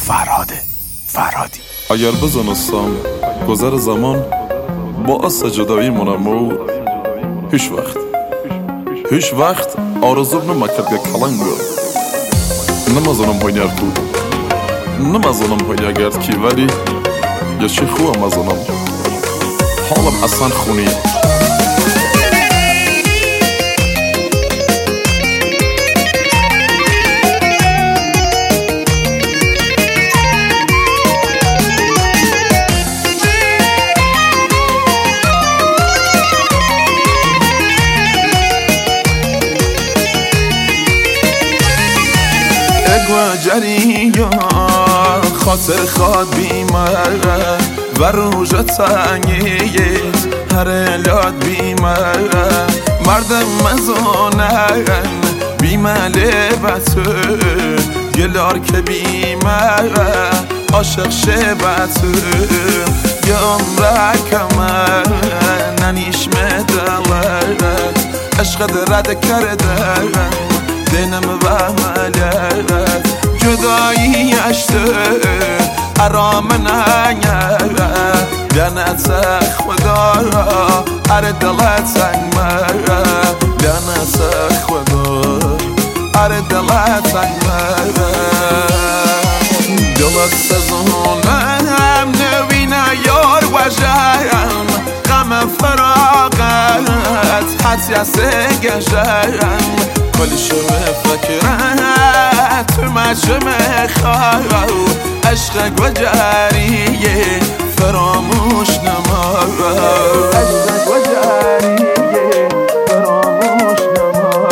فرهادی. اگر بزنستم گذر زمان باعث جدایی منم و هیچ وقت آرزوم نمکرد یک کلنگ نمازنم هاینیر کود نمازنم هاینیر گرد کی ولی یا چی خواه مزنم حالم اصلا خونیه جریان خاطر خواد بیمه و روژ تنگیت هر لاد بیمه مردم مزانن بیمه لبتو گلار که بیمه عاشق شبتو یام رکمه ننیش مدلت عشق درد کرده دنم و ملت جدایی اشته ارام نگه لعنت خدا را هر دلت سنگمه لعنت خدا هر دلت سنگمه دلت سزونم نوینه یار وجهم غم فراغت حتی از گشم کل شمه فکرت تو مجمع خواه عشق و جریه فراموش نما عشق و جریه فراموش نما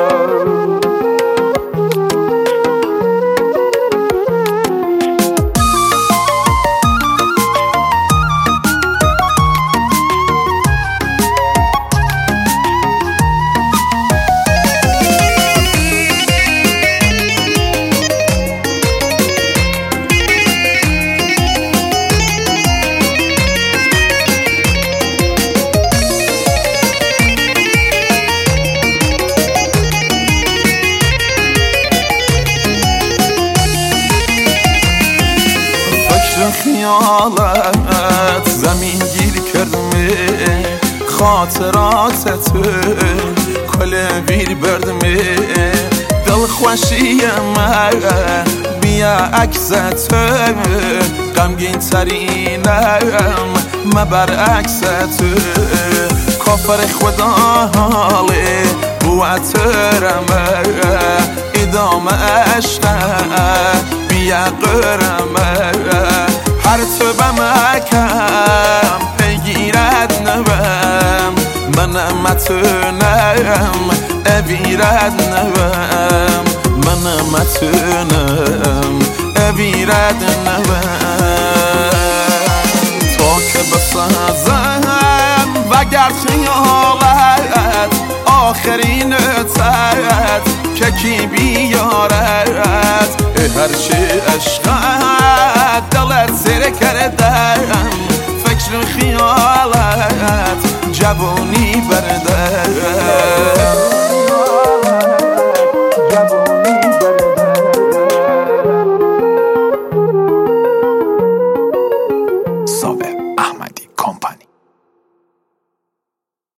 خیالت زمین گیر کردمه خاطرات تو کل ویر بردمه دل خوشی من بیا عکس تو غمگین ترینم مبر عکس تو کافر خدا حاله بواترمه ادامه عشقه بیا قرمه هر تو بمکم بگیرد نبم منم متونم ابیرد نبم منم متونم ابیرد نبم تا که بسازم وگر خیالت آخرین تد که کی بیارد هر چه عشقت دلت زیر کردم فکر خیالت جوانی برده